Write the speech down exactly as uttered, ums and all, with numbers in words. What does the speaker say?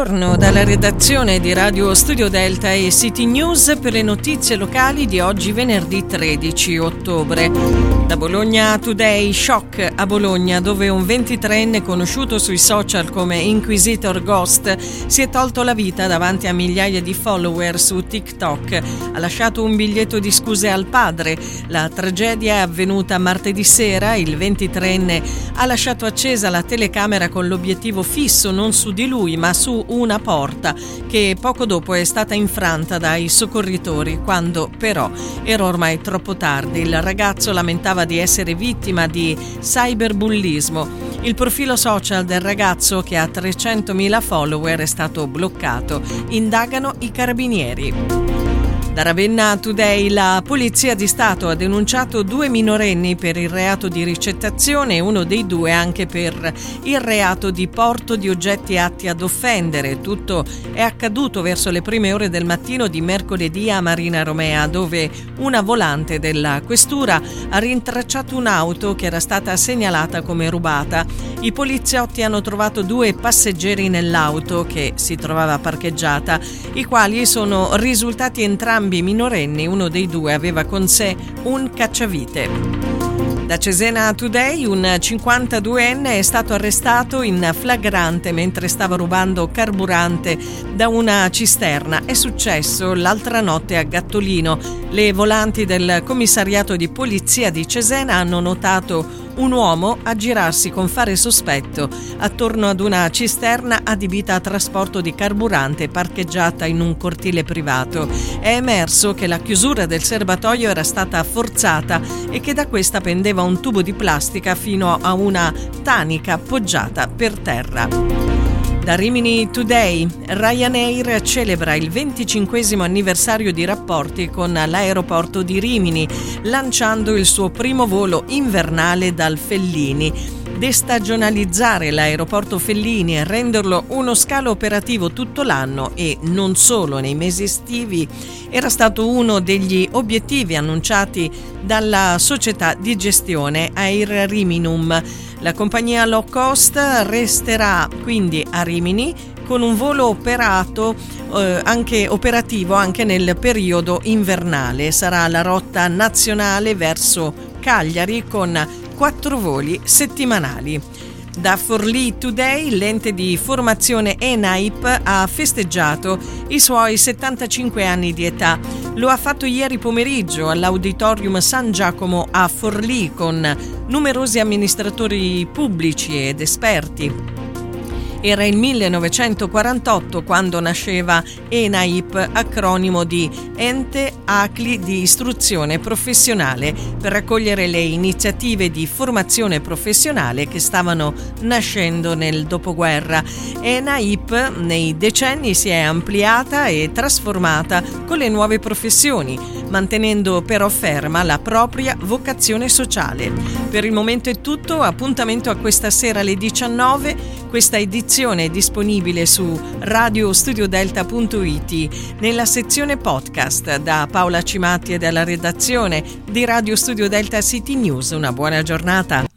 Buongiorno dalla redazione di Radio Studio Delta e City News per le notizie locali di oggi venerdì tredici ottobre. Da Bologna Today, shock a Bologna dove un ventitreenne conosciuto sui social come Inquisitor Ghost si è tolto la vita davanti a migliaia di follower su TikTok. Ha lasciato un biglietto di scuse al padre. La tragedia è avvenuta martedì sera. Il ventitreenne ha lasciato accesa la telecamera con l'obiettivo fisso non su di lui ma su una porta che poco dopo è stata infranta dai soccorritori, quando però era ormai troppo tardi. Il ragazzo lamentava di essere vittima di cyberbullismo. Il profilo social del ragazzo, che ha trecentomila follower, è stato bloccato. Indagano i carabinieri. Da Ravenna Today, la Polizia di Stato ha denunciato due minorenni per il reato di ricettazione e uno dei due anche per il reato di porto di oggetti atti ad offendere. Tutto è accaduto verso le prime ore del mattino di mercoledì a Marina Romea, dove una volante della questura ha rintracciato un'auto che era stata segnalata come rubata. I poliziotti hanno trovato due passeggeri nell'auto che si trovava parcheggiata, i quali sono risultati entrambi minorenni. Uno dei due aveva con sé un cacciavite. Da Cesena Today, un cinquantaduenne è stato arrestato in flagrante mentre stava rubando carburante da una cisterna. È successo l'altra notte a Gattolino. Le volanti del commissariato di polizia di Cesena hanno notato un uomo aggirarsi con fare sospetto attorno ad una cisterna adibita a trasporto di carburante parcheggiata in un cortile privato. È emerso che la chiusura del serbatoio era stata forzata e che da questa pendeva un tubo di plastica fino a una tanica appoggiata per terra. Da Rimini Today, Ryanair celebra il venticinquesimo anniversario di rapporti con l'aeroporto di Rimini, lanciando il suo primo volo invernale dal Fellini. Destagionalizzare l'aeroporto Fellini e renderlo uno scalo operativo tutto l'anno e non solo nei mesi estivi era stato uno degli obiettivi annunciati dalla società di gestione Air Riminum. La compagnia low cost resterà quindi a Rimini con un volo operato eh, anche operativo anche nel periodo invernale. Sarà la rotta nazionale verso Cagliari con quattro voli settimanali. Da Forlì Today, l'ente di formazione ENAIP ha festeggiato i suoi settantacinque anni di età. Lo ha fatto ieri pomeriggio all'Auditorium San Giacomo a Forlì con numerosi amministratori pubblici ed esperti. Era il millenovecentoquarantotto quando nasceva ENAIP, acronimo di Ente Acli di Istruzione Professionale, per raccogliere le iniziative di formazione professionale che stavano nascendo nel dopoguerra. ENAIP nei decenni si è ampliata e trasformata con le nuove professioni, mantenendo però ferma la propria vocazione sociale. Per il momento è tutto, appuntamento a questa sera alle diciannove. Questa edizione è disponibile su radio studio delta punto it nella sezione podcast. Da Paola Cimatti e dalla redazione di Radio Studio Delta City News, una buona giornata.